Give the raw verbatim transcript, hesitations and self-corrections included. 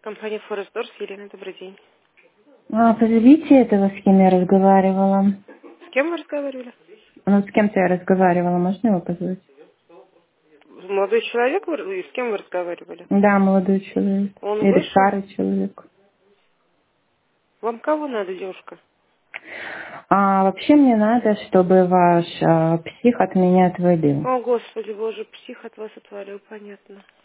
Компания Форестор, Елена, добрый день. А, позовите этого, с кем я разговаривала. С кем вы разговаривали? Ну, с кем-то я разговаривала, можно его позвать? Молодой человек, вы- и с кем вы разговаривали? Да, молодой человек. Он Или вышел? старый человек. Вам кого надо, девушка? А вообще мне надо, чтобы ваш а, псих от меня отвалил. О, Господи Боже, псих от вас отвалил, понятно.